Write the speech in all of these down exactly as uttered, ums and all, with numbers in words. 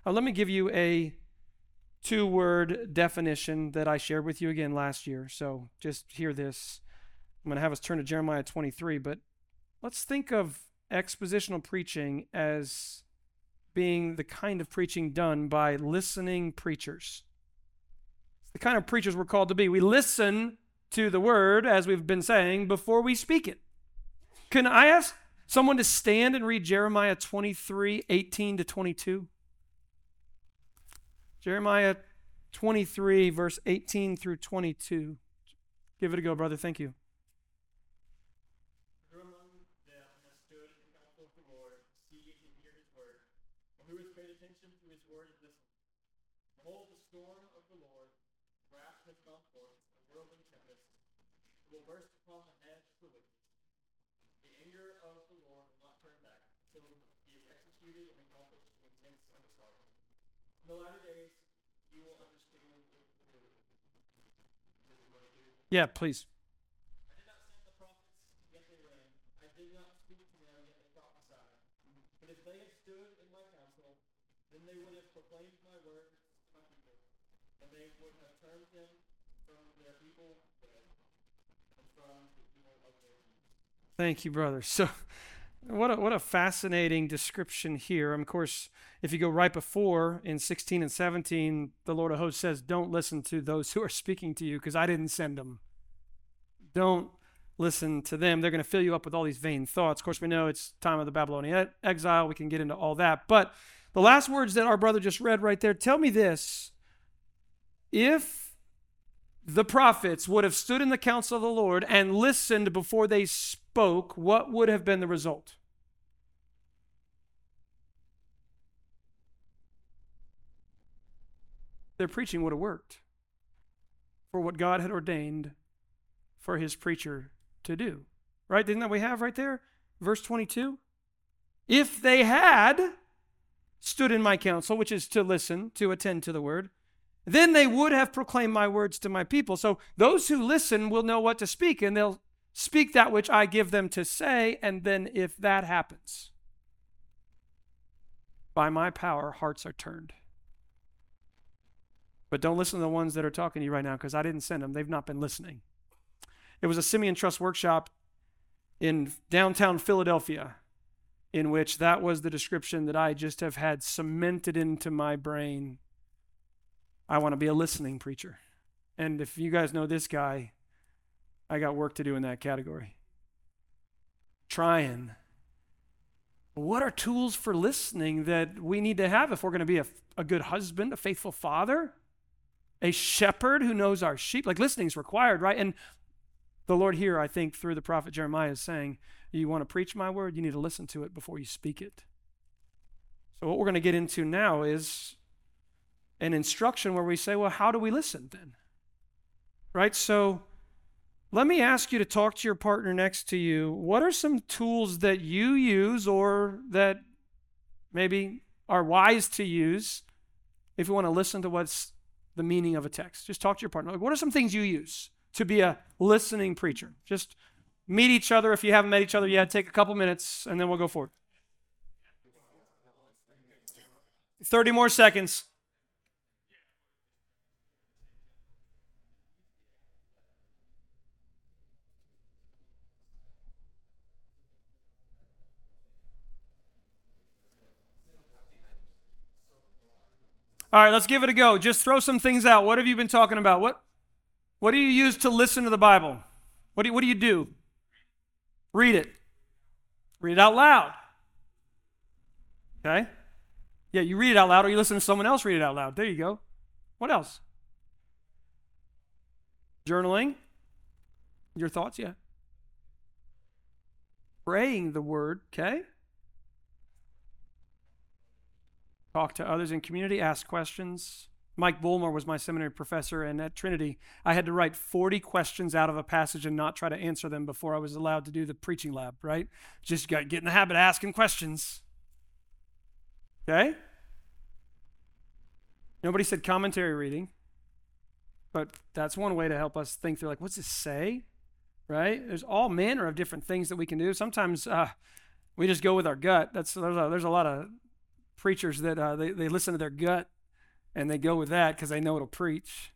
Uh, let me give you a two-word definition that I shared with you again last year. So just hear this. I'm going to have us turn to Jeremiah twenty-three, but let's think of expositional preaching as being the kind of preaching done by listening preachers. It's the kind of preachers we're called to be. We listen to the word, as we've been saying, before we speak it. Can I ask someone to stand and read Jeremiah twenty-three, eighteen to twenty-two? Jeremiah twenty-three, verse eighteen through twenty-two. Give it a go, brother. Thank you. Who among them has stood in the counsel of the Lord, see and hear his word? Or who has paid attention to his word and listened? Behold, the storm of the Lord, wrath has gone forth, a whirlwind tempest, it will burst upon the head of the wicked. The anger of the Lord will not turn back, until he is executed and accomplished in tents and sorrow. In the latter days, you will understand the truth. Yeah, please. I did not send the prophets, yet they ran. I did not speak to them, yet they prophesied. But if they had stood in my counsel, then they would have proclaimed my word to my people, and they would have turned them from their people and from the people of their people. Thank you, brother. So what a, what a fascinating description here. Of course, if you go right before in sixteen and seventeen, the Lord of hosts says, don't listen to those who are speaking to you because I didn't send them. Don't listen to them. They're going to fill you up with all these vain thoughts. Of course, we know it's time of the Babylonian exile. We can get into all that. But the last words that our brother just read right there, tell me this. If the prophets would have stood in the counsel of the Lord and listened before they spoke, what would have been the result? Their preaching would have worked for what God had ordained for his preacher to do. Right? Isn't that what we have right there? Verse twenty-two. If they had stood in my counsel, which is to listen, to attend to the word, then they would have proclaimed my words to my people. So those who listen will know what to speak, and they'll speak that which I give them to say, and then if that happens, by my power, hearts are turned. But don't listen to the ones that are talking to you right now, because I didn't send them. They've not been listening. It was a Simeon Trust workshop in downtown Philadelphia, in which that was the description that I just have had cemented into my brain. I want to be a listening preacher. And if you guys know this guy, I got work to do in that category. Trying. What are tools for listening that we need to have if we're going to be a, a good husband, a faithful father, a shepherd who knows our sheep? Like, listening is required, right? And the Lord here, I think, through the prophet Jeremiah is saying, you want to preach my word, you need to listen to it before you speak it. So what we're going to get into now is an instruction where we say, well, how do we listen then? Right? So let me ask you to talk to your partner next to you. What are some tools that you use or that maybe are wise to use if you want to listen to what's the meaning of a text? Just talk to your partner. Like, what are some things you use to be a listening preacher? Just meet each other. If you haven't met each other yet, take a couple minutes and then we'll go forward. thirty more seconds. All right, let's give it a go. Just throw some things out. What have you been talking about? What, what do you use to listen to the Bible? What do you, what do you do? Read it. Read it out loud. Okay? Yeah, you read it out loud or you listen to someone else read it out loud. There you go. What else? Journaling. Your thoughts, yeah. Praying the word, okay? Talk to others in community, ask questions. Mike Bullmore was my seminary professor, and at Trinity, I had to write forty questions out of a passage and not try to answer them before I was allowed to do the preaching lab, right? Just got get in the habit of asking questions. Okay? Nobody said commentary reading, but that's one way to help us think through, like, what's this say? Right? There's all manner of different things that we can do. Sometimes uh, we just go with our gut. That's there's a, there's a lot of preachers that uh, they, they listen to their gut and they go with that because they know it'll preach.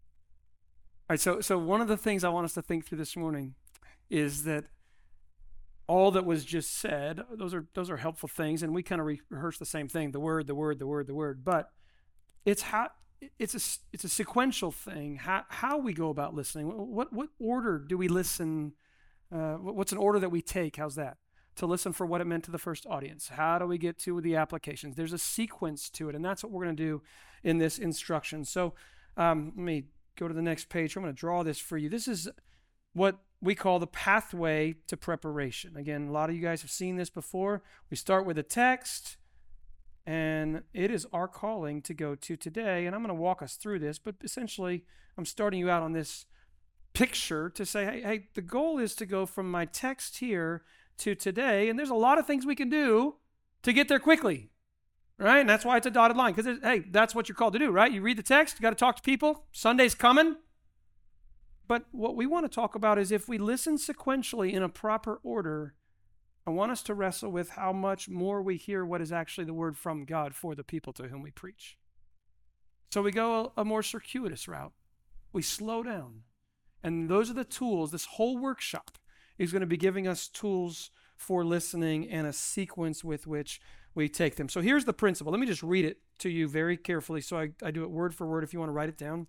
All right, so, so one of the things I want us to think through this morning is that all that was just said, those are those are helpful things, and we kind of re- rehearse the same thing, the word, the word, the word, the word, but it's how it's a it's a sequential thing, how how we go about listening. What what order do we listen? Uh, what's an order that we take? How's that? To listen for what it meant to the first audience. How do we get to the applications? There's a sequence to it, and that's what we're going to do in this instruction. So um, let me go to the next page. I'm going to draw this for you. This is what we call the pathway to preparation. Again, a lot of you guys have seen this before. We start with a text, and it is our calling to go to today, and I'm going to walk us through this, but essentially I'm starting you out on this picture to say, hey, hey, the goal is to go from my text here to today, and there's a lot of things we can do to get there quickly, right? And that's why it's a dotted line, because, hey, that's what you're called to do, right? You read the text, you got to talk to people, Sunday's coming. But what we want to talk about is if we listen sequentially in a proper order, I want us to wrestle with how much more we hear what is actually the word from God for the people to whom we preach. So we go a, a more circuitous route. We slow down. And those are the tools. This whole workshop is going to be giving us tools for listening and a sequence with which we take them. So here's the principle. Let me just read it to you very carefully. So I, I do it word for word if you want to write it down.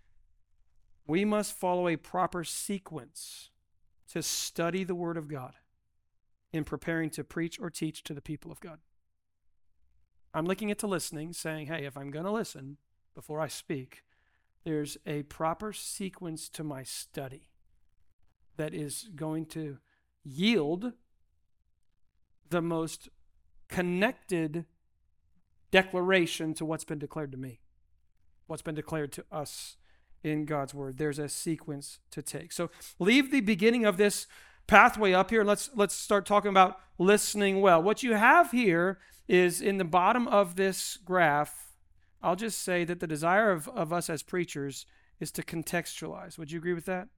We must follow a proper sequence to study the Word of God in preparing to preach or teach to the people of God. I'm linking it to listening, saying, hey, if I'm going to listen before I speak, there's a proper sequence to my study that is going to yield the most connected declaration to what's been declared to me, what's been declared to us in God's word. There's a sequence to take. So leave the beginning of this pathway up here. Let's let's start talking about listening well. What you have here is in the bottom of this graph, I'll just say that the desire of, of us as preachers is to contextualize. Would you agree with that?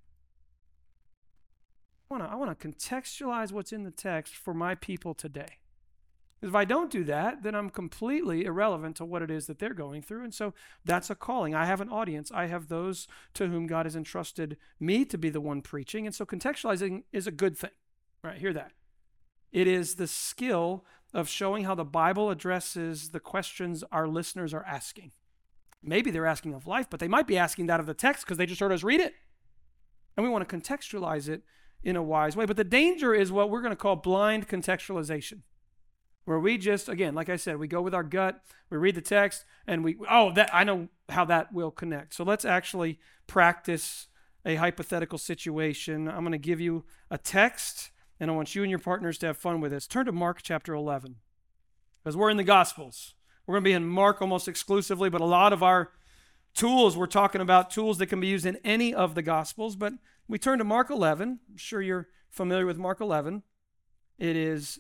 I want to I want to contextualize what's in the text for my people today. Because if I don't do that, then I'm completely irrelevant to what it is that they're going through. And so that's a calling. I have an audience. I have those to whom God has entrusted me to be the one preaching. And so contextualizing is a good thing. All right, hear that. It is the skill of showing how the Bible addresses the questions our listeners are asking. Maybe they're asking of life, but they might be asking that of the text because they just heard us read it. And we want to contextualize it in a wise way. But the danger is what we're going to call blind contextualization, where we just, again, like I said, we go with our gut, we read the text, and we, oh, that I know how that will connect. So let's actually practice a hypothetical situation. I'm going to give you a text, and I want you and your partners to have fun with this. Turn to Mark chapter eleven, because we're in the Gospels. We're going to be in Mark almost exclusively, but a lot of our tools, we're talking about tools that can be used in any of the Gospels, but we turn to Mark eleven. I'm sure you're familiar with Mark eleven. It is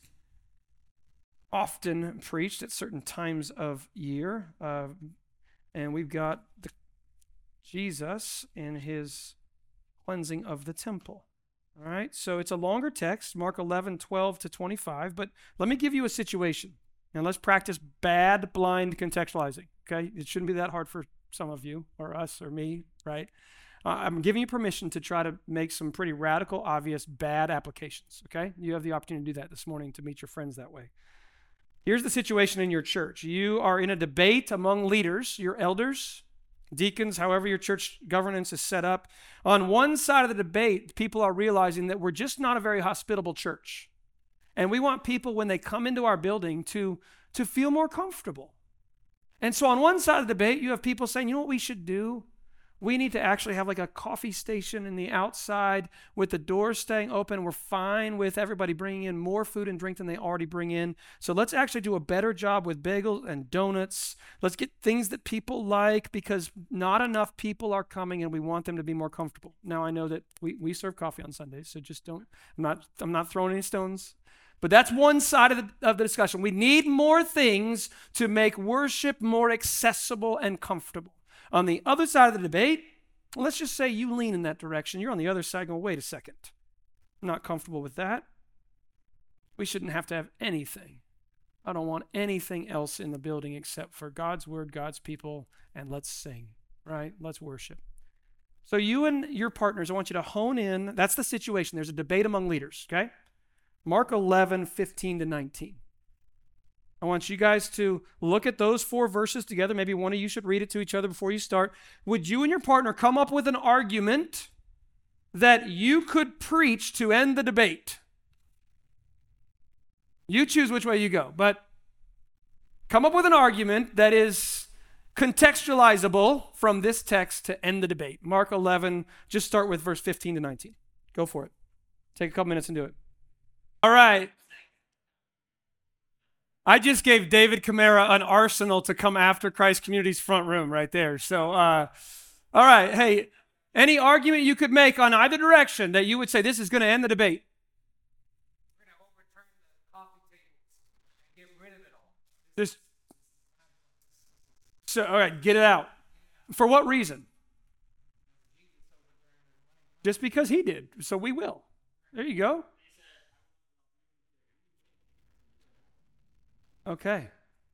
often preached at certain times of year, uh, and we've got the, Jesus in his cleansing of the temple. All right, so it's a longer text, Mark eleven, twelve to twenty-five, but let me give you a situation, and let's practice bad, blind contextualizing, okay? It shouldn't be that hard for some of you, or us, or me, right? Uh, I'm giving you permission to try to make some pretty radical, obvious, bad applications, okay? You have the opportunity to do that this morning to meet your friends that way. Here's the situation in your church. You are in a debate among leaders, your elders, deacons, however your church governance is set up. On one side of the debate, people are realizing that we're just not a very hospitable church. And we want people, when they come into our building, to, to feel more comfortable. And so on one side of the debate, you have people saying, you know what we should do? We need to actually have like a coffee station in the outside with the doors staying open. We're fine with everybody bringing in more food and drink than they already bring in. So let's actually do a better job with bagels and donuts. Let's get things that people like, because not enough people are coming and we want them to be more comfortable. Now, I know that we, we serve coffee on Sundays, so just don't, I'm not, I'm not throwing any stones. But that's one side of the, of the discussion. We need more things to make worship more accessible and comfortable. On the other side of the debate, let's just say you lean in that direction. You're on the other side going, wait a second. I'm not comfortable with that. We shouldn't have to have anything I don't want anything else in the building except for God's word, God's people, and let's sing, right? Let's worship. So you and your partners, I want you to hone in. That's the situation. There's a debate among leaders, okay? Mark eleven, fifteen to nineteen. I want you guys to look at those four verses together. Maybe one of you should read it to each other before you start. Would you and your partner come up with an argument that you could preach to end the debate? You choose which way you go, but come up with an argument that is contextualizable from this text to end the debate. Mark eleven, just start with verse fifteen to nineteen. Go for it. Take a couple minutes and do it. All right. I just gave David Camara an arsenal to come after Christ Community's front room right there. So, uh, all right. Hey, any argument you could make on either direction that you would say this is going to end the debate? We're going to overturn the coffee tables and get rid of it all. This, so, all right, get it out. For what reason? Just because he did. So we will. There you go. Okay.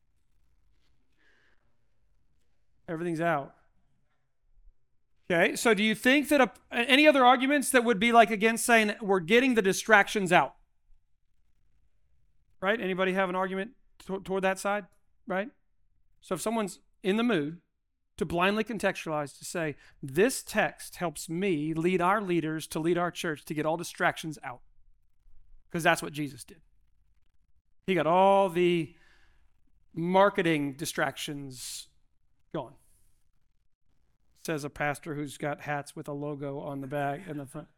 Everything's out. Okay, so do you think that a, any other arguments that would be like against saying we're getting the distractions out? Right? Anybody have an argument t- toward that side? Right? So if someone's in the mood to blindly contextualize, to say, this text helps me lead our leaders to lead our church to get all distractions out. Because that's what Jesus did. He got all the marketing distractions gone. Says a pastor who's got hats with a logo on the back and the front.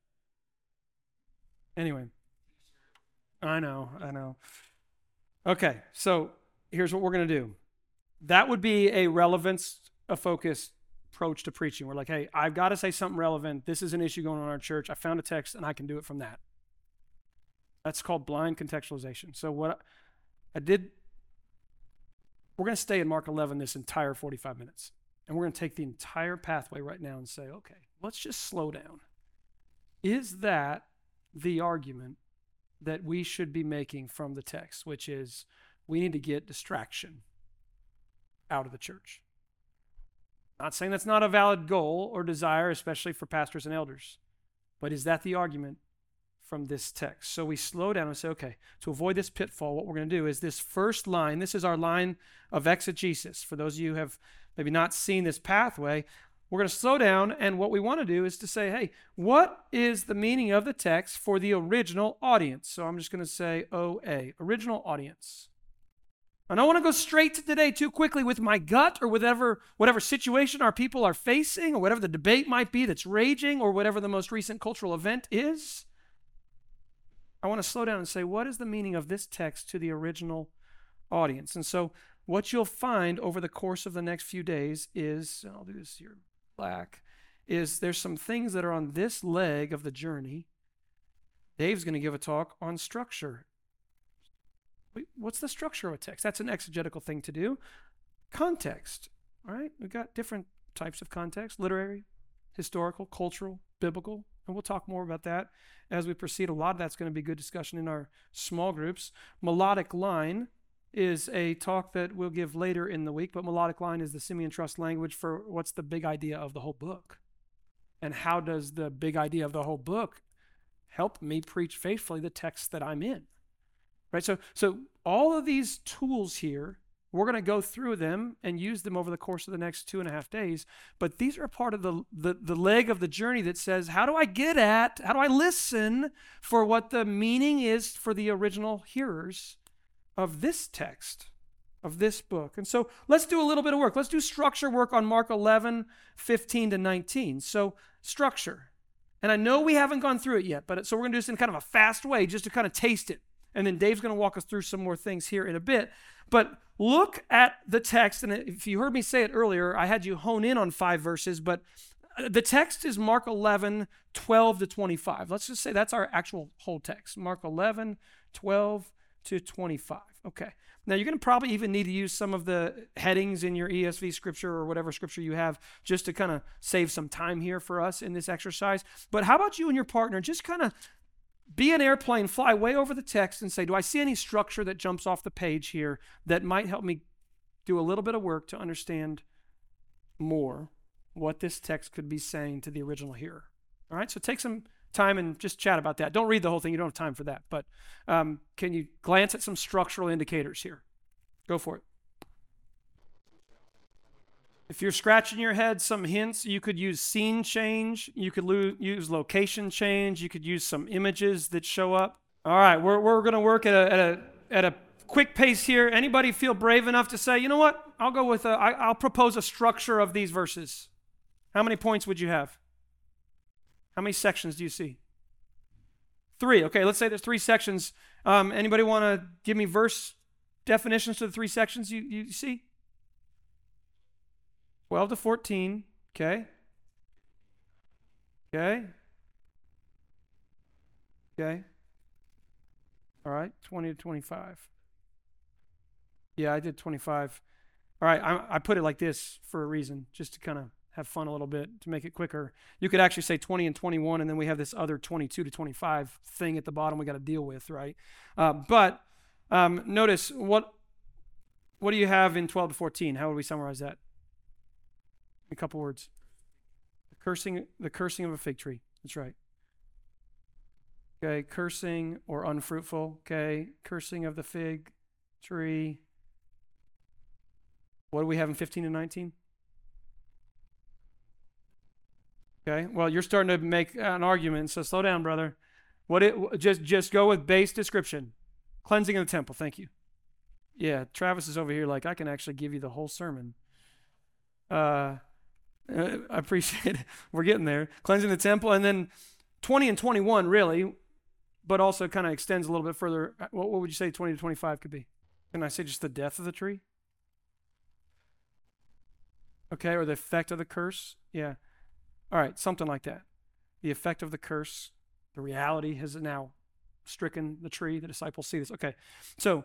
Anyway, I know, I know. Okay, so here's what we're going to do. That would be a relevance, a focused approach to preaching. We're like, hey, I've got to say something relevant. This is an issue going on in our church. I found a text and I can do it from that. That's called blind contextualization. So what I did, we're going to stay in Mark eleven this entire forty-five minutes. And we're going to take the entire pathway right now and say, okay, let's just slow down. Is that the argument that we should be making from the text, which is we need to get distraction out of the church? Not saying that's not a valid goal or desire, especially for pastors and elders, but is that the argument from this text? So we slow down and say, okay, to avoid this pitfall, what we're going to do is this first line, this is our line of exegesis. For those of you who have maybe not seen this pathway, we're going to slow down, and what we want to do is to say, hey, what is the meaning of the text for the original audience? So I'm just going to say O A, original audience. I don't want to go straight to today too quickly with my gut or whatever, whatever situation our people are facing or whatever the debate might be that's raging or whatever the most recent cultural event is. I want to slow down and say, what is the meaning of this text to the original audience? And so what you'll find over the course of the next few days is, I'll do this here, black, is there's some things that are on this leg of the journey. Dave's going to give a talk on structure. Wait, what's the structure of a text? That's an exegetical thing to do. Context, right? We've got different types of context, literary, historical, cultural, biblical, and we'll talk more about that as we proceed. A lot of that's going to be good discussion in our small groups. Melodic line is a talk that we'll give later in the week, but melodic line is the Simeon Trust language for what's the big idea of the whole book. And how does the big idea of the whole book help me preach faithfully the text that I'm in? Right? So, so all of these tools here, we're going to go through them and use them over the course of the next two and a half days. But these are part of the, the, the leg of the journey that says, how do I get at, how do I listen for what the meaning is for the original hearers of this text, of this book? And so let's do a little bit of work. Let's do structure work on Mark eleven, fifteen to nineteen. So structure. And I know we haven't gone through it yet, but so we're going to do this in kind of a fast way just to kind of taste it. And then Dave's going to walk us through some more things here in a bit. But look at the text. And if you heard me say it earlier, I had you hone in on five verses, but the text is Mark eleven, twelve to twenty-five. Let's just say that's our actual whole text. Mark eleven, twelve to twenty-five. Okay. Now you're going to probably even need to use some of the headings in your E S V scripture or whatever scripture you have just to kind of save some time here for us in this exercise. But how about you and your partner just kind of be an airplane, fly way over the text and say, do I see any structure that jumps off the page here that might help me do a little bit of work to understand more what this text could be saying to the original hearer? All right, so take some time and just chat about that. Don't read the whole thing. You don't have time for that. But um, can you glance at some structural indicators here? Go for it. If you're scratching your head, some hints, you could use scene change. You could lo- use location change. You could use some images that show up. All right, we're, we're going to work at a, at, a, at a quick pace here. Anybody feel brave enough to say, you know what? I'll go with, a, I, I'll propose a structure of these verses. How many points would you have? How many sections do you see? Three. Okay, let's say there's three sections. Um, anybody want to give me verse definitions to the three sections you, you see? twelve to fourteen, okay. Okay. Okay. All right, twenty to twenty-five. Yeah, I did twenty-five. All right, I, I put it like this for a reason, just to kind of have fun a little bit, to make it quicker. You could actually say twenty and twenty-one, and then we have this other twenty-two to twenty-five thing at the bottom we got to deal with, right? Uh, but um, notice, what, what do you have in twelve to fourteen? How would we summarize that? A couple words. The cursing, the cursing of a fig tree. That's right. Okay, cursing or unfruitful. Okay, cursing of the fig tree. What do we have in fifteen and nineteen? Okay, well, you're starting to make an argument, so slow down, brother. What it just just go with base description. Cleansing of the temple. Thank you. Yeah, Travis is over here like, I can actually give you the whole sermon. Uh, I appreciate it. We're getting there. Cleansing the temple, and then twenty and twenty-one really, but also kind of extends a little bit further. What, what would you say twenty to twenty-five could be? Can I say just the death of the tree? Okay, or the effect of the curse? Yeah. All right, something like that. The effect of the curse, the reality has now stricken the tree. The disciples see this. Okay, so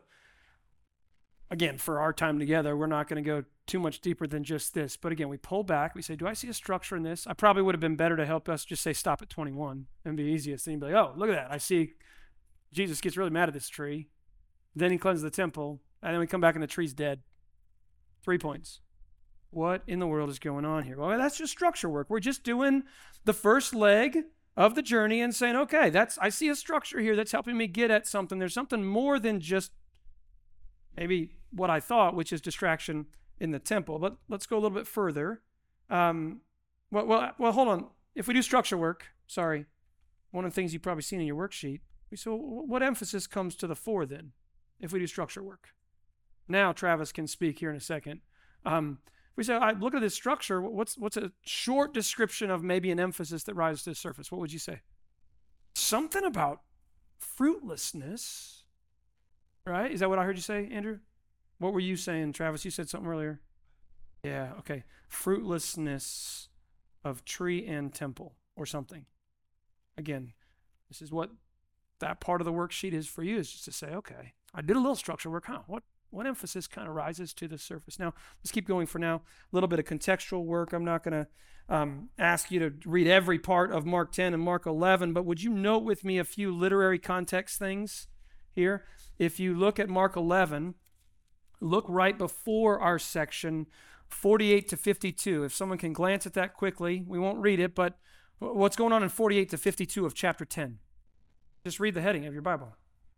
again, for our time together, we're not going to go too much deeper than just this. But again, we pull back. We say, do I see a structure in this? I probably would have been better to help us just say stop at twenty-one and be easiest. And be like, oh, look at that. I see Jesus gets really mad at this tree. Then he cleanses the temple. And then we come back and the tree's dead. Three points. What in the world is going on here? Well, that's just structure work. We're just doing the first leg of the journey and saying, okay, that's I see a structure here that's helping me get at something. There's something more than just maybe what I thought, which is distraction in the temple. But let's go a little bit further. Um, well, well, well, hold on. If we do structure work, sorry, one of the things you've probably seen in your worksheet, so what emphasis comes to the fore then, if we do structure work? Now Travis can speak here in a second. Um, if we say, I look at this structure, what's what's a short description of maybe an emphasis that rises to the surface? What would you say? Something about fruitlessness, right? Is that what I heard you say, Andrew? What were you saying, Travis? You said something earlier. Yeah, okay. Fruitlessness of tree and temple or something. Again, this is what that part of the worksheet is for you, is just to say, okay, I did a little structure work. Huh, what, what emphasis kind of rises to the surface? Now, let's keep going for now. A little bit of contextual work. I'm not going to um, ask you to read every part of Mark ten and Mark eleven, but would you note with me a few literary context things here? If you look at Mark eleven, look right before our section, forty-eight to fifty-two. If someone can glance at that quickly, we won't read it, but what's going on in forty-eight to fifty-two of chapter ten? Just read the heading of your Bible.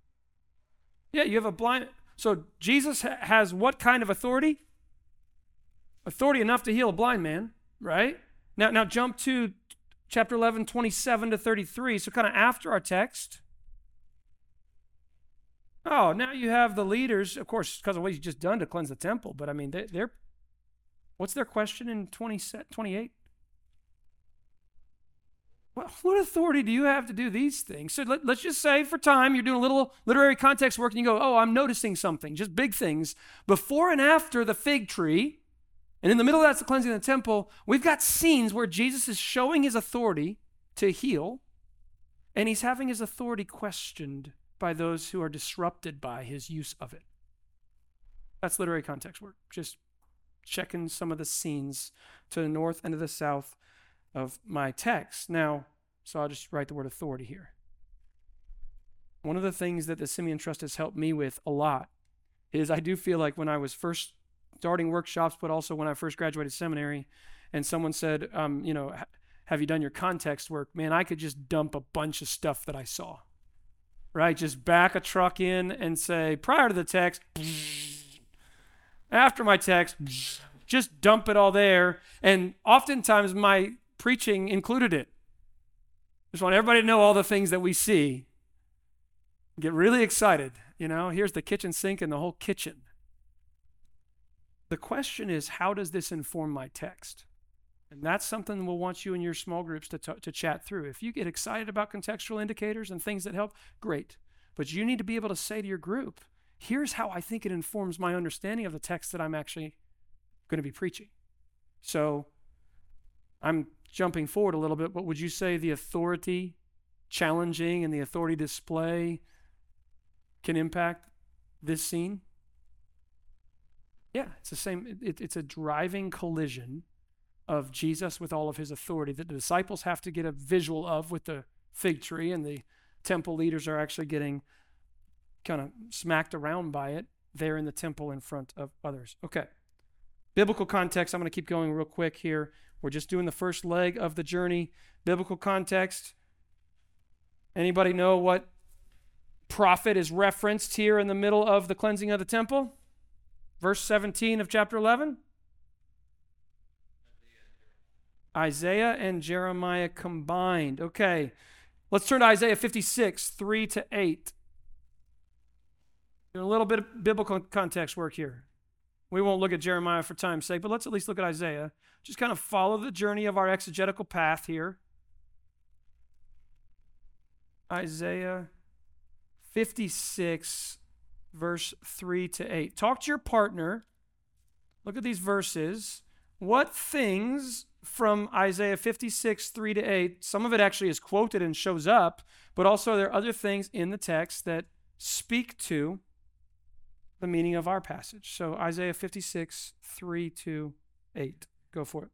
Yeah, you have a blind... So Jesus ha- has what kind of authority? Authority enough to heal a blind man, right? Now, now jump to chapter eleven, twenty-seven to thirty-three, so kind of after our text. Oh, now you have the leaders, of course, because of what he's just done to cleanse the temple, but I mean, they, they're, what's their question in twenty, twenty-eight? Well, what authority do you have to do these things? So let, let's just say for time, you're doing a little literary context work and you go, oh, I'm noticing something, just big things. Before and after the fig tree, and in the middle of that's the cleansing of the temple, we've got scenes where Jesus is showing his authority to heal, and he's having his authority questioned by those who are disrupted by his use of it. That's literary context work, just checking some of the scenes to the north and to the south of my text. Now, so I'll just write the word authority here. One of the things that the Simeon Trust has helped me with a lot is I do feel like when I was first starting workshops, but also when I first graduated seminary, and someone said, um, you know, have you done your context work? Man, I could just dump a bunch of stuff that I saw, right? Just back a truck in and say, prior to the text, after my text, just dump it all there. And oftentimes my preaching included it. Just want everybody to know all the things that we see. Get really excited. You know, here's the kitchen sink and the whole kitchen. The question is, how does this inform my text? And that's something we'll want you in your small groups to, t- to chat through. If you get excited about contextual indicators and things that help, great. But you need to be able to say to your group, here's how I think it informs my understanding of the text that I'm actually going to be preaching. So I'm jumping forward a little bit, but would you say the authority challenging and the authority display can impact this scene? Yeah, it's the same. It, it's a driving collision of Jesus with all of his authority that the disciples have to get a visual of with the fig tree, and the temple leaders are actually getting kind of smacked around by it there in the temple in front of others. Okay. Biblical context. I'm going to keep going real quick here. We're just doing the first leg of the journey. Biblical context. Anybody know what prophet is referenced here in the middle of the cleansing of the temple? Verse seventeen of chapter eleven. Isaiah and Jeremiah combined. Okay. Let's turn to Isaiah fifty-six, three to eight. Doing a little bit of biblical context work here. We won't look at Jeremiah for time's sake, but let's at least look at Isaiah. Just kind of follow the journey of our exegetical path here. Isaiah fifty-six, verse three to eight. Talk to your partner. Look at these verses. What things from Isaiah fifty-six, three to eight, some of it actually is quoted and shows up, but also there are other things in the text that speak to the meaning of our passage. So Isaiah fifty-six, three to eight. Go for it.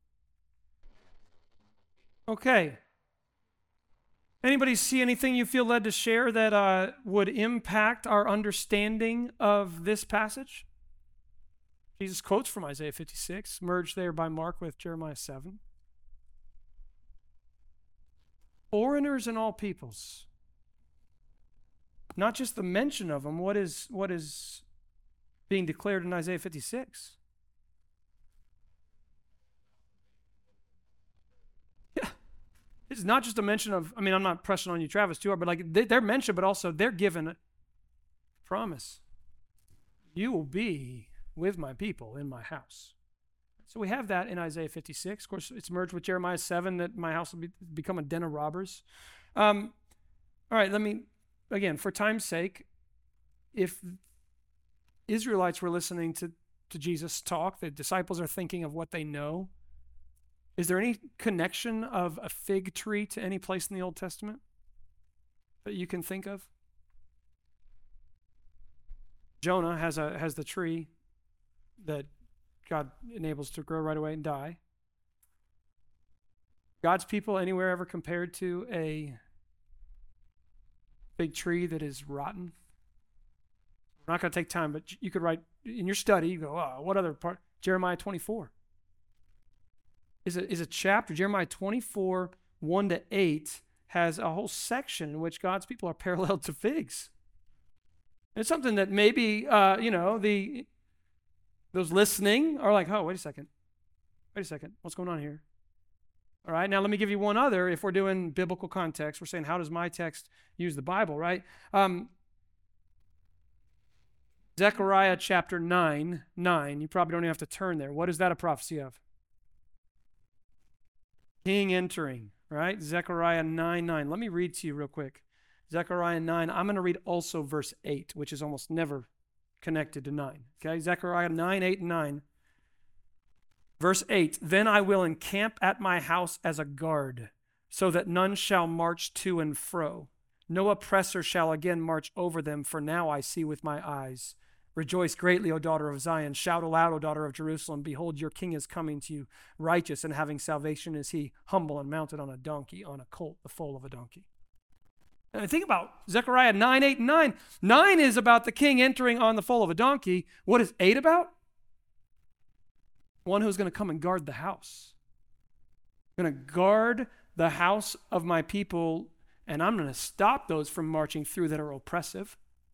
Okay. Anybody see anything you feel led to share that uh, would impact our understanding of this passage? Jesus quotes from Isaiah fifty-six, merged there by Mark with Jeremiah seven. Foreigners and all peoples. Not just the mention of them, what is, what is being declared in Isaiah fifty-six? Yeah. It's not just a mention of, I mean, I'm not pressing on you, Travis, too hard, but like they, they're mentioned, but also they're given a promise. You will be with my people in my house. So we have that in Isaiah fifty-six. Of course, it's merged with Jeremiah seven that my house will be, become a den of robbers. Um, all right, let me, again, for time's sake, if Israelites were listening to, to Jesus talk, the disciples are thinking of what they know, is there any connection of a fig tree to any place in the Old Testament that you can think of? Jonah has a has the tree that God enables to grow right away and die. God's people anywhere ever compared to a big tree that is rotten? We're not going to take time, but you could write in your study, you go, oh, what other part? Jeremiah twenty-four. Is a, is a chapter, Jeremiah twenty-four, one to eight, has a whole section in which God's people are paralleled to figs. And it's something that maybe, uh, you know, the those listening are like, oh, wait a second. Wait a second. What's going on here? All right, now let me give you one other. If we're doing biblical context, we're saying, how does my text use the Bible, right? Um, Zechariah chapter nine, nine. You probably don't even have to turn there. What is that a prophecy of? King entering, right? Zechariah nine, nine. Let me read to you real quick. Zechariah nine. I'm going to read also verse eight, which is almost never connected to nine. Okay, Zechariah nine, eight, and nine. Verse eight, then I will encamp at my house as a guard, so that none shall march to and fro. No oppressor shall again march over them, for now I see with my eyes. Rejoice greatly, O daughter of Zion. Shout aloud, O daughter of Jerusalem. Behold, your king is coming to you. Righteous and having salvation is he, humble and mounted on a donkey, on a colt, the foal of a donkey. And think about Zechariah nine, eight, and nine. nine is about the king entering on the foal of a donkey. What is eight about? One who's going to come and guard the house. I'm going to guard the house of my people, and I'm going to stop those from marching through that are oppressive,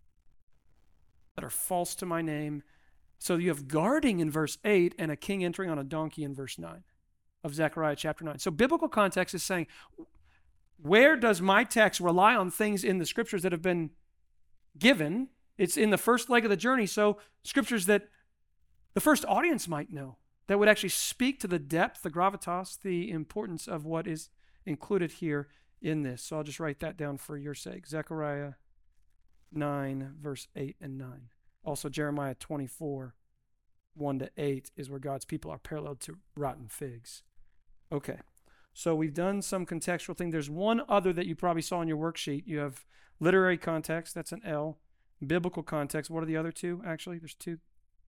that are false to my name. So you have guarding in verse eight and a king entering on a donkey in verse nine of Zechariah chapter nine. So biblical context is saying, where does my text rely on things in the scriptures that have been given? It's in the first leg of the journey, so scriptures that the first audience might know, that would actually speak to the depth, the gravitas, the importance of what is included here in this. So I'll just write that down for your sake. Zechariah nine, verse eight and nine. Also Jeremiah twenty-four, one to eight is where God's people are paralleled to rotten figs. Okay. So we've done some contextual thing. There's one other that you probably saw in your worksheet. You have literary context, that's an L. Biblical context, what are the other two, actually? There's two.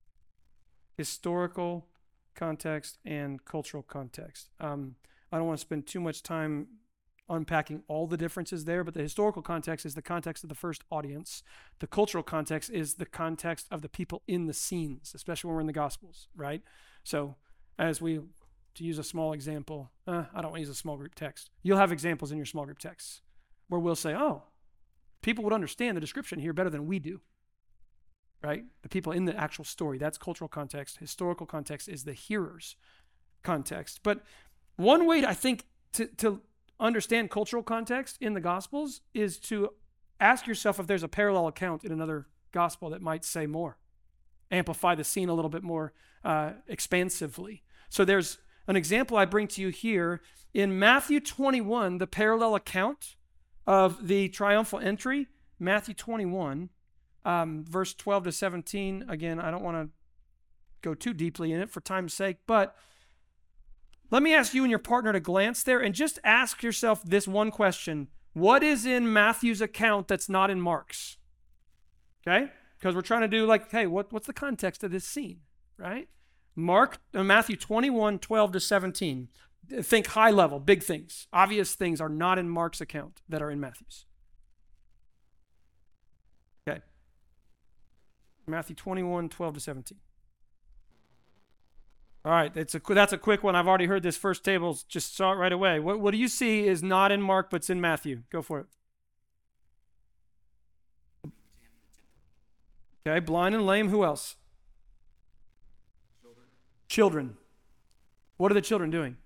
Historical context and cultural context. Um, I don't want to spend too much time unpacking all the differences there, but the historical context is the context of the first audience. The cultural context is the context of the people in the scenes, especially when we're in the Gospels, right? So as we... To use a small example, uh, I don't want to use a small group text. You'll have examples in your small group texts where we'll say, oh, people would understand the description here better than we do, right? The people in the actual story, that's cultural context. Historical context is the hearer's context. But one way, to, I think, to, to understand cultural context in the Gospels is to ask yourself if there's a parallel account in another gospel that might say more, amplify the scene a little bit more uh, expansively. So there's an example I bring to you here in Matthew twenty-one, the parallel account of the triumphal entry, Matthew twenty-one, um, verse twelve to seventeen. Again, I don't want to go too deeply in it for time's sake, but let me ask you and your partner to glance there and just ask yourself this one question. What is in Matthew's account that's not in Mark's? Okay? Because we're trying to do like, hey, what, what's the context of this scene, right? Mark, uh, Matthew twenty-one, twelve to seventeen. Think high level, big things. Obvious things are not in Mark's account that are in Matthew's. Okay. Matthew twenty-one, twelve to seventeen. All right, it's a, that's a quick one. I've already heard this first table, just saw it right away. What, what do you see is not in Mark, but it's in Matthew? Go for it. Okay, blind and lame, who else? Children. What are the children doing?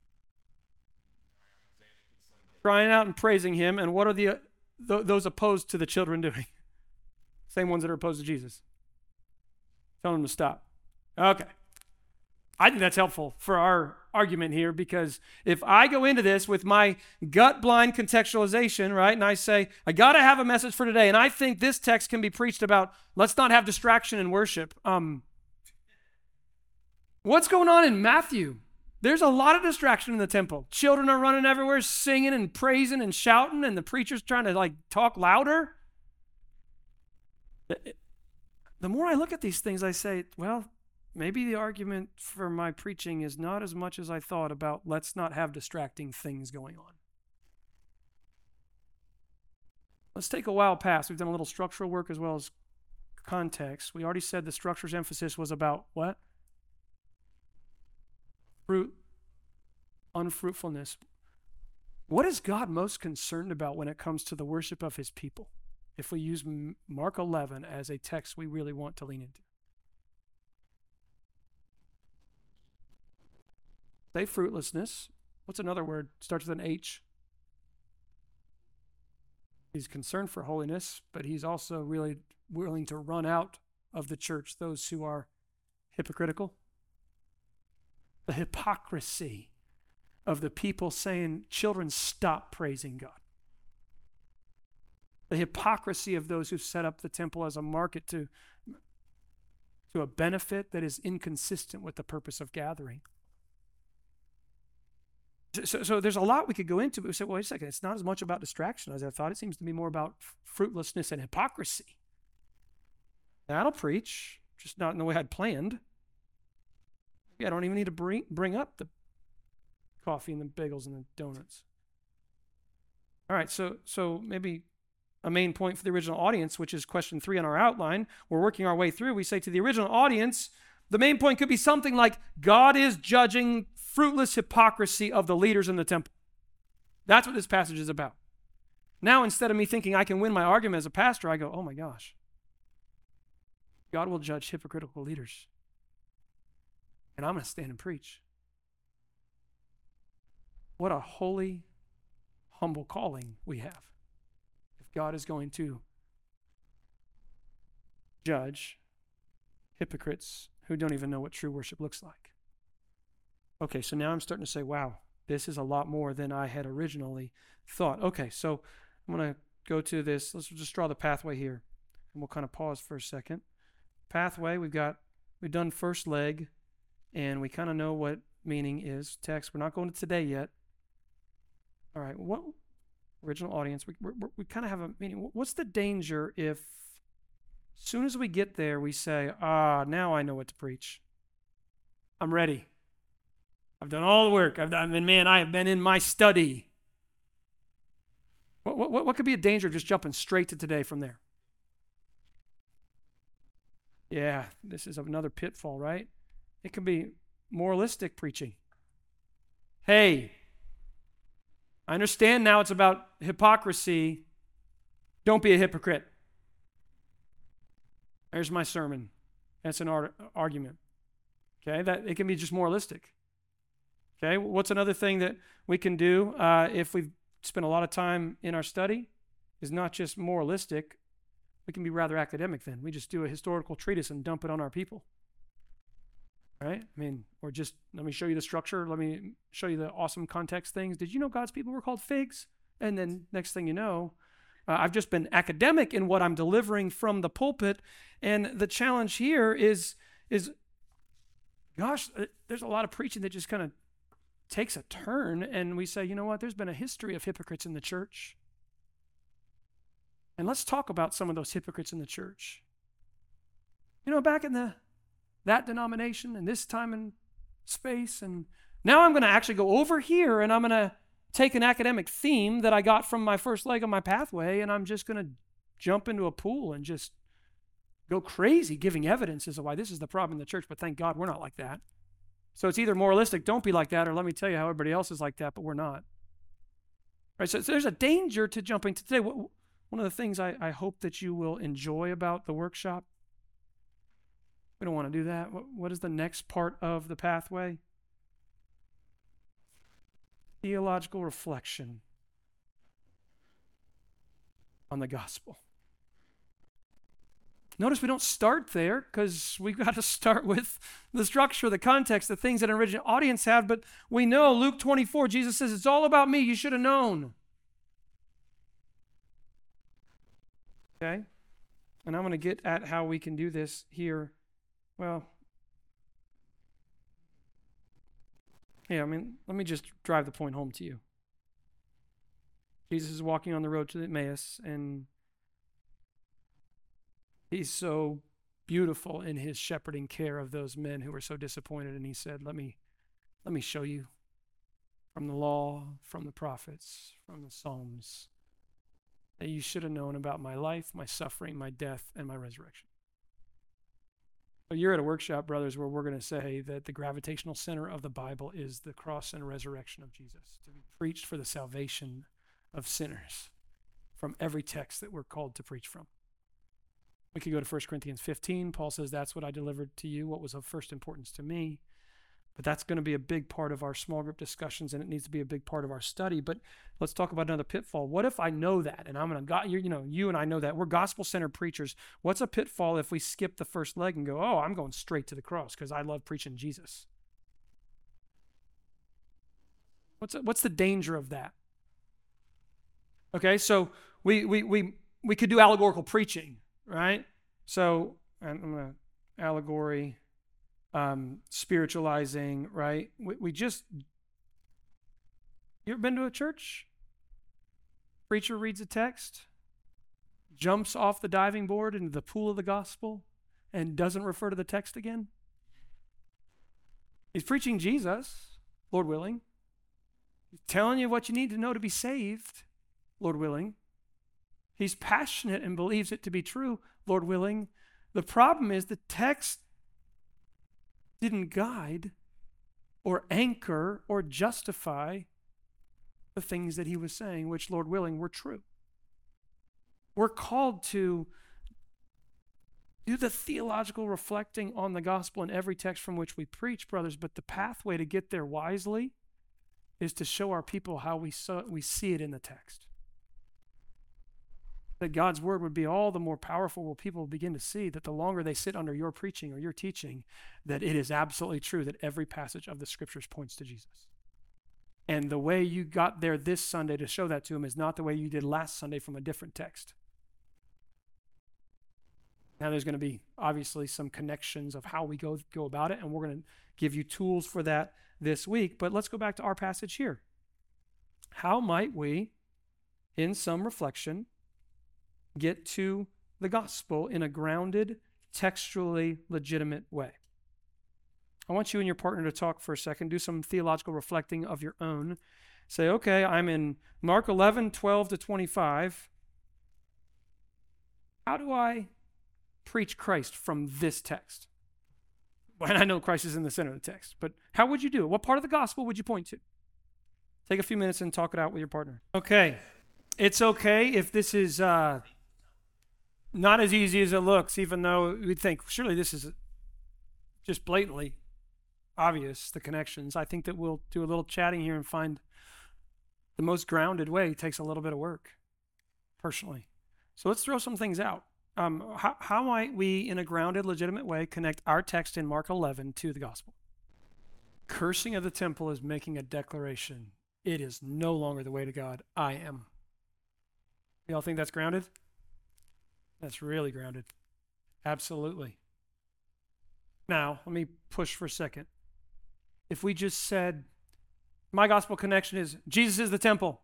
Crying out and praising him. And what are the uh, th- those opposed to the children doing? Same ones that are opposed to Jesus. Telling them to stop. Okay. I think that's helpful for our argument here, because if I go into this with my gut blind contextualization, right, and I say, I got to have a message for today, and I think this text can be preached about, let's not have distraction in worship. Um, What's going on in Matthew? There's a lot of distraction in the temple. Children are running everywhere, singing and praising and shouting, and the preacher's trying to like talk louder. The more I look at these things, I say, well, maybe the argument for my preaching is not as much as I thought about let's not have distracting things going on. Let's take a while past. We've done a little structural work as well as context. We already said the structure's emphasis was about what? Fruit, unfruitfulness. What is God most concerned about when it comes to the worship of his people? If we use Mark eleven as a text we really want to lean into. Say fruitlessness. What's another word? Starts with an H. He's concerned for holiness, but he's also really willing to run out of the church those who are hypocritical. The hypocrisy of the people saying, children, stop praising God. The hypocrisy of those who've set up the temple as a market to, to a benefit that is inconsistent with the purpose of gathering. So, so there's a lot we could go into, but we say, well, wait a second, it's not as much about distraction as I thought. It seems to be more about fruitlessness and hypocrisy. That'll preach, just not in the way I'd planned. I don't even need to bring bring up the coffee and the bagels and the donuts. All right, so so maybe a main point for the original audience, which is question three on our outline, we're working our way through. We say to the original audience, the main point could be something like, God is judging fruitless hypocrisy of the leaders in the temple. That's what this passage is about. Now, instead of me thinking I can win my argument as a pastor, I go, oh my gosh, God will judge hypocritical leaders. And I'm going to stand and preach. What a holy, humble calling we have. If God is going to judge hypocrites who don't even know what true worship looks like. Okay, so now I'm starting to say, wow, this is a lot more than I had originally thought. Okay, so I'm going to go to this. Let's just draw the pathway here. And we'll kind of pause for a second. Pathway, we've got, we've done first leg, and we kind of know what meaning is. Text, we're not going to today yet. All right, what original audience, we we we kind of have a meaning. What's the danger if as soon as we get there, we say, ah, now I know what to preach. I'm ready. I've done all the work. I've done, and man, I have been in my study. What, what, what could be a danger of just jumping straight to today from there? Yeah, this is another pitfall, right? It could be moralistic preaching. Hey, I understand now it's about hypocrisy. Don't be a hypocrite. There's my sermon. That's an ar- argument. Okay, that it can be just moralistic. Okay, what's another thing that we can do uh, if we've spent a lot of time in our study is not just moralistic. We can be rather academic then. We just do a historical treatise and dump it on our people. Right? I mean, or just, let me show you the structure. Let me show you the awesome context things. Did you know God's people were called figs? And then next thing you know, uh, I've just been academic in what I'm delivering from the pulpit. And the challenge here is, is gosh, there's a lot of preaching that just kind of takes a turn. And we say, you know what? There's been a history of hypocrites in the church. And let's talk about some of those hypocrites in the church. You know, back in the that denomination and this time and space, and now I'm going to actually go over here and I'm going to take an academic theme that I got from my first leg of my pathway, and I'm just going to jump into a pool and just go crazy giving evidence as to why this is the problem in the church. But thank God we're not like that. So it's either moralistic, don't be like that, or let me tell you how everybody else is like that, but we're not. All right, so, so there's a danger to jumping to today. One of the things I, I hope that you will enjoy about the workshop, we don't want to do that. What, what is the next part of the pathway? Theological reflection on the gospel. Notice we don't start there because we've got to start with the structure, the context, the things that an original audience have. But we know Luke twenty-four, Jesus says, it's all about me. You should have known. Okay? And I'm going to get at how we can do this here. Well, yeah, I mean, let me just drive the point home to you. Jesus is walking on the road to Emmaus, and he's so beautiful in his shepherding care of those men who were so disappointed. And he said, let me, let me show you from the law, from the prophets, from the Psalms, that you should have known about my life, my suffering, my death, and my resurrection. So you're at a workshop, brothers, where we're going to say that the gravitational center of the Bible is the cross and resurrection of Jesus, to be preached for the salvation of sinners from every text that we're called to preach from. We could go to First Corinthians fifteen. Paul says, that's what I delivered to you, what was of first importance to me. But that's going to be a big part of our small group discussions, and it needs to be a big part of our study. But let's talk about another pitfall. What if I know that, and I'm going to, you know, you and I know that. We're gospel-centered preachers. What's a pitfall if we skip the first leg and go, oh, I'm going straight to the cross because I love preaching Jesus? What's what's the danger of that? Okay, so we we we we could do allegorical preaching, right? So I'm going to allegory. Um, spiritualizing, right? We, we just, you ever been to a church? Preacher reads a text, jumps off the diving board into the pool of the gospel, and doesn't refer to the text again? He's preaching Jesus, Lord willing. He's telling you what you need to know to be saved, Lord willing. He's passionate and believes it to be true, Lord willing. The problem is the text didn't guide or anchor or justify the things that he was saying, which, Lord willing, were true. We're called to do the theological reflecting on the gospel in every text from which we preach, brothers, but the pathway to get there wisely is to show our people how we, so, we see it in the text. That God's word would be all the more powerful when people begin to see that the longer they sit under your preaching or your teaching, that it is absolutely true that every passage of the scriptures points to Jesus. And the way you got there this Sunday to show that to them is not the way you did last Sunday from a different text. Now there's going to be obviously some connections of how we go, go about it, and we're going to give you tools for that this week. But let's go back to our passage here. How might we, in some reflection, get to the gospel in a grounded, textually legitimate way? I want you and your partner to talk for a second, do some theological reflecting of your own. Say, okay, I'm in Mark eleven, twelve to twenty-five. How do I preach Christ from this text? Well, I know Christ is in the center of the text, but how would you do it? What part of the gospel would you point to? Take a few minutes and talk it out with your partner. Okay, it's okay if this is uh, not as easy as it looks, even though we'd think, surely this is just blatantly obvious, the connections. I think that we'll do a little chatting here and find the most grounded way. It takes a little bit of work, personally. So let's throw some things out. Um, how, how might we, in a grounded, legitimate way, connect our text in Mark eleven to the gospel? Cursing of the temple is making a declaration. It is no longer the way to God. I am. Y'all think that's grounded? That's really grounded. Absolutely. Now, let me push for a second. If we just said, my gospel connection is Jesus is the temple,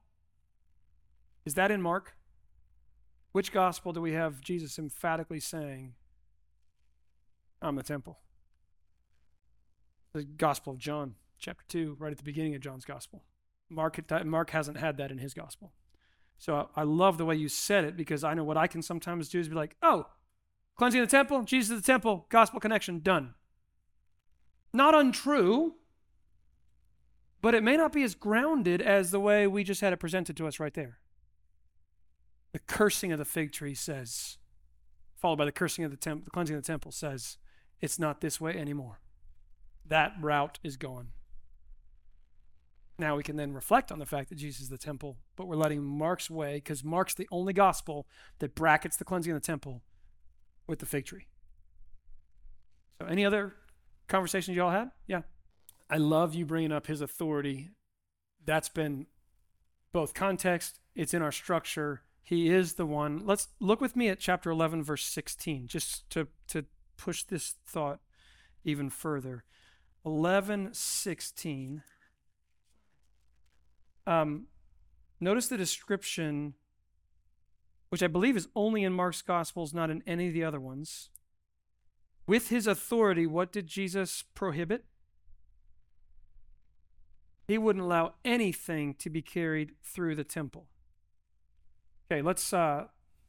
is that in Mark? Which gospel do we have Jesus emphatically saying, I'm the temple? The Gospel of John, chapter two, right at the beginning of John's gospel. Mark, Mark hasn't had that in his gospel. So I love the way you said it, because I know what I can sometimes do is be like, oh, cleansing the temple, Jesus is the temple, gospel connection, done. Not untrue, but it may not be as grounded as the way we just had it presented to us right there. The cursing of the fig tree says, followed by the cursing of the temple, the cleansing of the temple says, it's not this way anymore. That route is gone. Now we can then reflect on the fact that Jesus is the temple, but we're letting Mark's way, because Mark's the only gospel that brackets the cleansing of the temple with the fig tree. So any other conversations y'all had? Yeah. I love you bringing up his authority. That's been both context, it's in our structure. He is the one. Let's look with me at chapter eleven, verse sixteen, just to, to push this thought even further. eleven sixteen. Um, notice the description, which I believe is only in Mark's Gospels, not in any of the other ones. With his authority, what did Jesus prohibit? He wouldn't allow anything to be carried through the temple. Okay, let's, uh,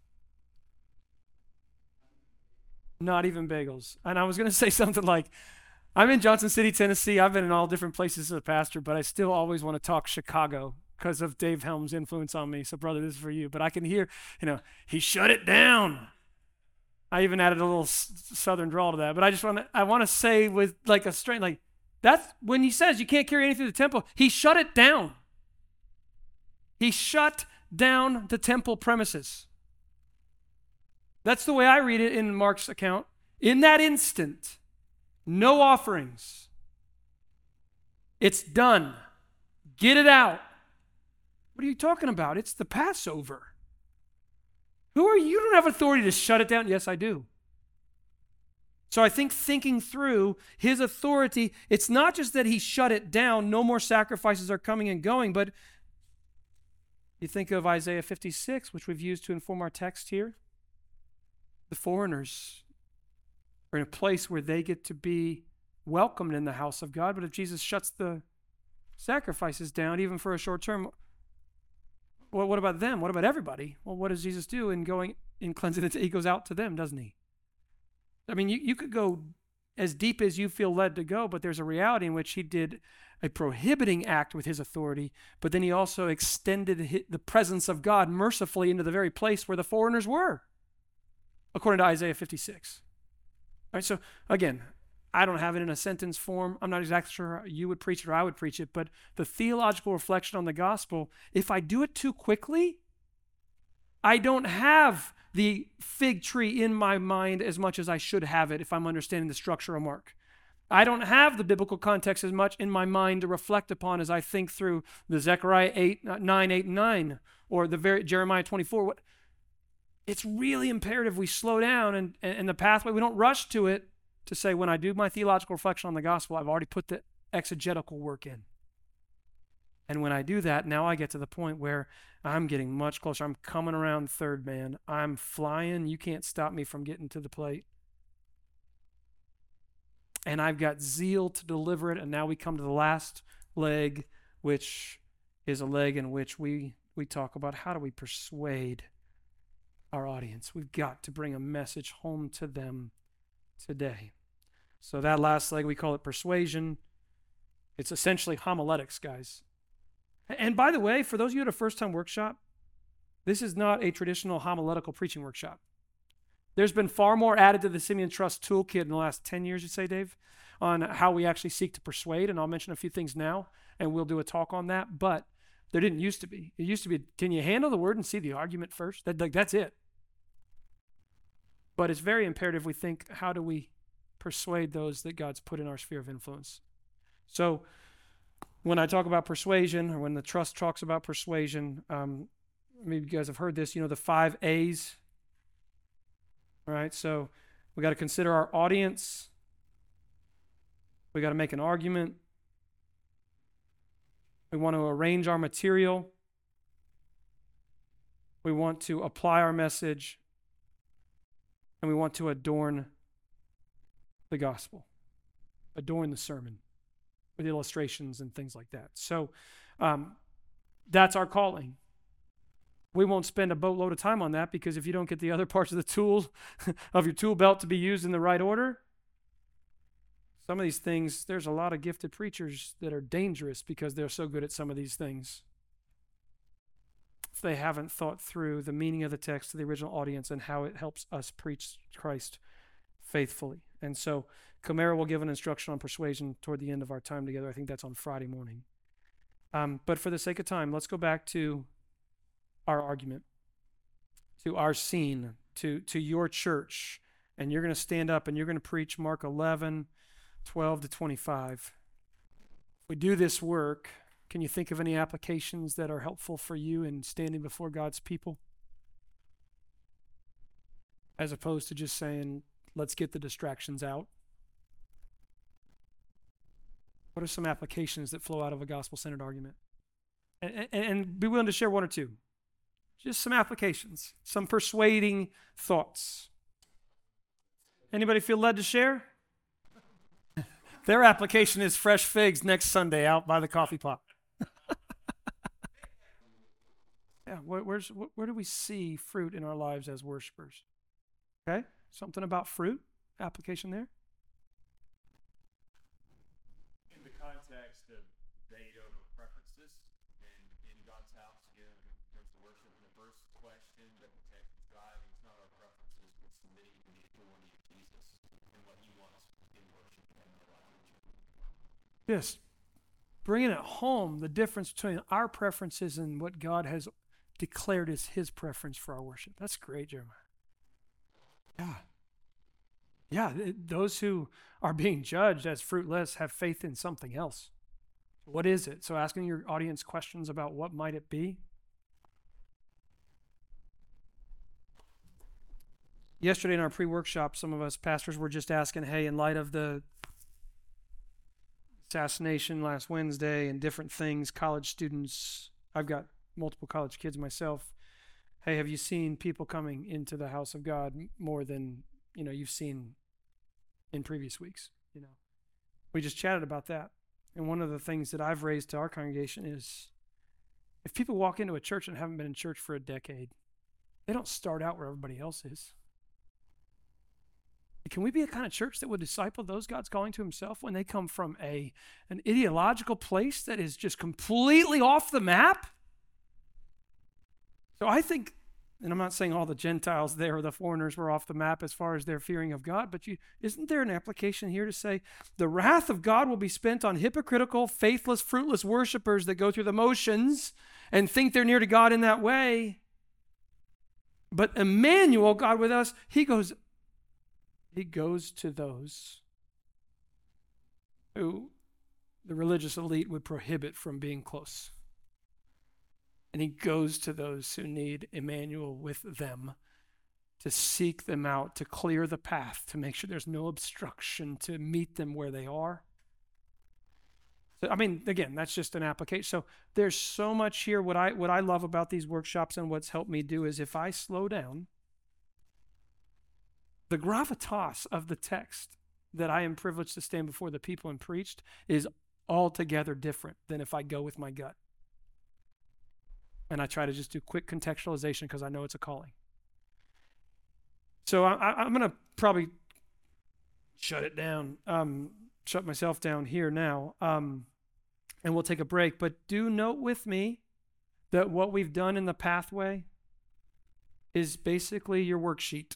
not even bagels. And I was going to say something like, I'm in Johnson City, Tennessee. I've been in all different places as a pastor, but I still always want to talk Chicago because of Dave Helm's influence on me. So, brother, this is for you. But I can hear, you know, he shut it down. I even added a little s- southern drawl to that. But I just want to, I want to say with like a straight, like, that's when he says you can't carry anything to the temple, he shut it down. He shut down the temple premises. That's the way I read it in Mark's account. In that instant, no offerings. It's done. Get it out. What are you talking about? It's the Passover. Who are you? You don't have authority to shut it down. Yes, I do. So I think thinking through his authority, it's not just that he shut it down, no more sacrifices are coming and going, but you think of Isaiah fifty-six, which we've used to inform our text here. The foreigners are in a place where they get to be welcomed in the house of God, but if Jesus shuts the sacrifices down, even for a short term, Well, what about them? What about everybody? Well, what does Jesus do in going in cleansing the t- he goes out to them, doesn't he? I mean, you, you could go as deep as you feel led to go, but there's a reality in which he did a prohibiting act with his authority, but then he also extended hi- the presence of God mercifully into the very place where the foreigners were, according to Isaiah fifty-six. All right, so again, I don't have it in a sentence form. I'm not exactly sure how you would preach it or I would preach it, but the theological reflection on the gospel, if I do it too quickly, I don't have the fig tree in my mind as much as I should have it if I'm understanding the structure of Mark. I don't have the biblical context as much in my mind to reflect upon as I think through the Zechariah eight, nine, eight, and nine, or the very Jeremiah twenty-four. What, it's really imperative we slow down and, and the pathway, we don't rush to it to say, when I do my theological reflection on the gospel, I've already put the exegetical work in. And when I do that, now I get to the point where I'm getting much closer. I'm coming around third man. I'm flying. You can't stop me from getting to the plate. And I've got zeal to deliver it. And now we come to the last leg, which is a leg in which we, we talk about how do we persuade our audience. We've got to bring a message home to them today. So that last leg, we call it persuasion. It's essentially homiletics, guys. And by the way, for those of you at a first-time workshop, this is not a traditional homiletical preaching workshop. There's been far more added to the Simeon Trust toolkit in the last ten years, you'd say, Dave, on how we actually seek to persuade, and I'll mention a few things now, and we'll do a talk on that, but there didn't used to be. It used to be, can you handle the word and see the argument first? That, like, that's it. But it's very imperative we think, how do we persuade those that God's put in our sphere of influence? So when I talk about persuasion, or when the trust talks about persuasion, um, maybe you guys have heard this, you know, the five A's. All right, so we got to consider our audience. We got to make an argument. We want to arrange our material. We want to apply our message. And we want to adorn the gospel, adorn the sermon with illustrations and things like that. So um, that's our calling. We won't spend a boatload of time on that, because if you don't get the other parts of the tools of your tool belt to be used in the right order, some of these things, there's a lot of gifted preachers that are dangerous because they're so good at some of these things. If they haven't thought through the meaning of the text to the original audience and how it helps us preach Christ faithfully. And so Camara will give an instruction on persuasion toward the end of our time together. I think that's on Friday morning. Um, but for the sake of time, let's go back to our argument, to our scene, to, to your church. And you're going to stand up and you're going to preach Mark eleven, twelve to twenty-five. If we do this work, can you think of any applications that are helpful for you in standing before God's people? As opposed to just saying, let's get the distractions out. What are some applications that flow out of a gospel-centered argument? And, and, and be willing to share one or two. Just some applications, some persuading thoughts. Anybody feel led to share? Their application is fresh figs next Sunday out by the coffee pot. Yeah, where, where's, where do we see fruit in our lives as worshipers? Okay, something about fruit, application there. In the context of debate over preferences, and in God's house, again, in terms of worship, in the first question that the text is driving, it's not our preferences, but submitting to the authority of Jesus and what he wants in worship and in our life. Yes, bringing it home, the difference between our preferences and what God has declared as his preference for our worship. That's great, Jeremiah. Yeah. Yeah, th- those who are being judged as fruitless have faith in something else. What is it? So asking your audience questions about what might it be. Yesterday in our pre-workshop, some of us pastors were just asking, hey, in light of the assassination last Wednesday and different things, college students, I've got multiple college kids myself. Hey, have you seen people coming into the house of God more than, you know, you've seen in previous weeks? You know, we just chatted about that. And one of the things that I've raised to our congregation is, If people walk into a church and haven't been in church for a decade, they don't start out where everybody else is. Can we be a kind of church that would disciple those God's calling to himself when they come from a, an ideological place that is just completely off the map? So I think, and I'm not saying all the Gentiles there or the foreigners were off the map as far as their fearing of God, but you, isn't there an application here to say the wrath of God will be spent on hypocritical, faithless, fruitless worshipers that go through the motions and think they're near to God in that way? But Emmanuel, God with us, he goes, he goes to those who the religious elite would prohibit from being close. And he goes to those who need Emmanuel with them, to seek them out, to clear the path, to make sure there's no obstruction, to meet them where they are. So, I mean, again, that's just an application. So there's so much here. What I what I love about these workshops and what's helped me do is if I slow down, the gravitas of the text that I am privileged to stand before the people and preached is altogether different than if I go with my gut. And I try to just do quick contextualization because I know it's a calling. So I, I, I'm going to probably shut it down, um, shut myself down here now, um, and we'll take a break. But do note with me that what we've done in the pathway is basically your worksheet.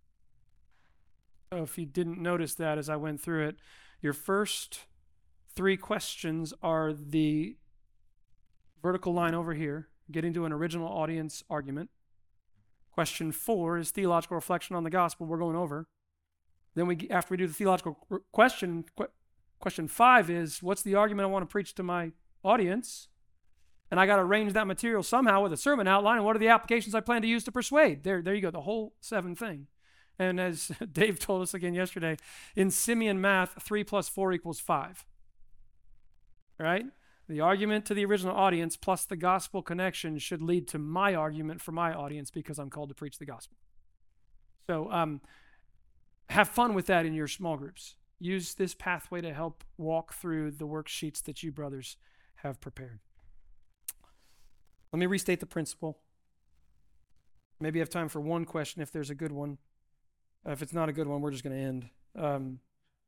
So if you didn't notice that as I went through it, your first three questions are the vertical line over here, getting to an original audience argument. Question four is theological reflection on the gospel. We're going over. Then we, after we do the theological question, qu- question five is, what's the argument I want to preach to my audience? And I got to arrange that material somehow with a sermon outline, and what are the applications I plan to use to persuade? There, there you go, the whole seven thing. And as Dave told us again yesterday, in Simeon math, three plus four equals five. Right? The argument to the original audience plus the gospel connection should lead to my argument for my audience because I'm called to preach the gospel. So um, have fun with that in your small groups. Use this pathway to help walk through the worksheets that you brothers have prepared. Let me restate the principle. Maybe you have time for one question if there's a good one. Uh, if it's not a good one, we're just going to end. Um,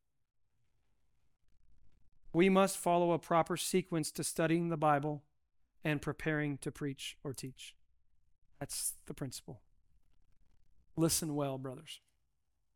we must follow a proper sequence to studying the Bible and preparing to preach or teach. That's the principle. Listen well, brothers.